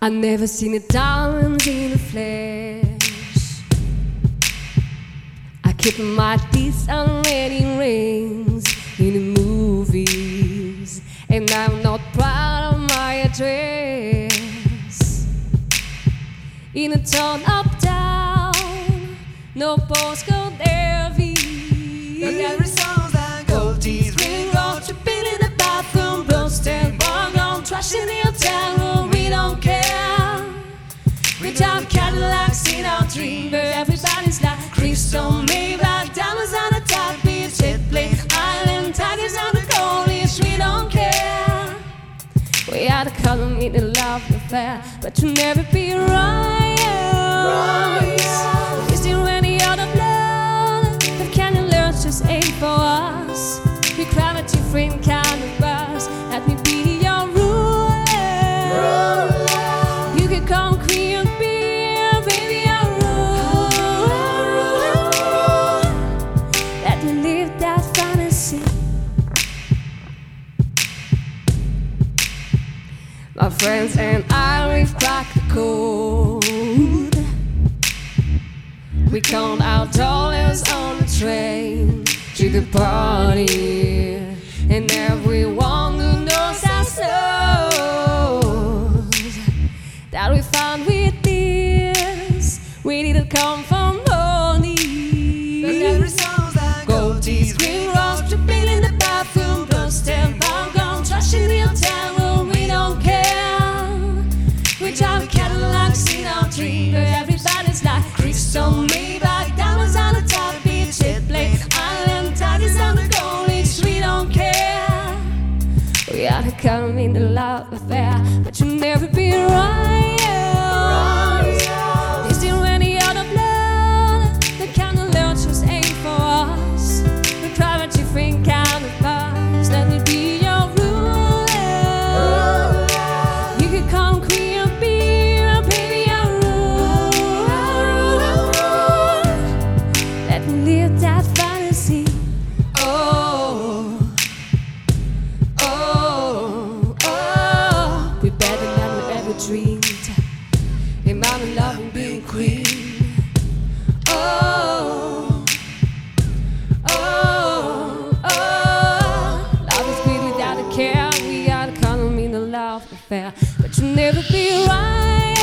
I never seen a diamond in the flesh. I keep my teeth on wedding rings in the movies, and I'm not proud of my address. In a town uptown, no postcode LV. But every song's like gold teeth, ring road, tripping in the bathroom, bloodstained, bong on, trash in the hotel room. We don't care. We drive Cadillacs in our dream, but everybody's like crystal Maybach, diamonds on the top, beach, hit play, island tigers on the coalish. We don't care. We are the color in the love affair, but you'll never be right. Is there any other blood that can alert just ain't for us? We gravity frame kind of bars. Let me be your ruler. You can come queen and beer, baby, your ruler. Let me live that fantasy. My friends and I, we've cracked the code. We count our dollars on the train to the party, and everyone who knows us knows that we found with this. We didn't come from money. But every song's like gold teeth, ring roads, tripping in the bathroom, bloodstained, bong on, trash in the hotel room. We don't care. We drive Cadillacs in our dream, but everybody's like crystal Maybach, diamonds on the top, beach, hit play, island tigers on the coalish. We don't care. We are the color in the love affair, but you'll never be right. Is there any other blood that kind of alert just ain't for us? The private you think kind of bars. Let me be your ruler. You can come queen and beer, baby, your ruler. Let me live that fantasy. Oh, oh, oh. We're better than we ever dreamed. And mama loving being queen. Oh, oh, oh. Love is sweet without a care. We are the color in the love affair, but you'll never be right.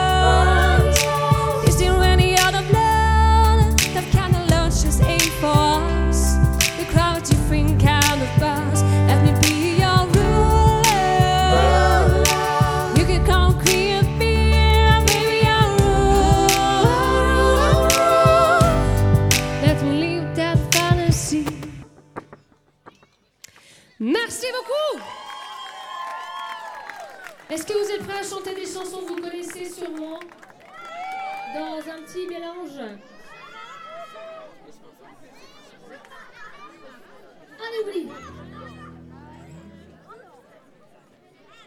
Is there any other blood that kind of love just ain't for us? The crowd you think kind of buzz. Let me be your ruler. You can come queen and beer, baby, your ruler. Let me live that fantasy. Merci beaucoup. Est-ce que vous êtes prêts à chanter des chansons que vous connaissez sûrement dans un petit mélange? Allez, oui.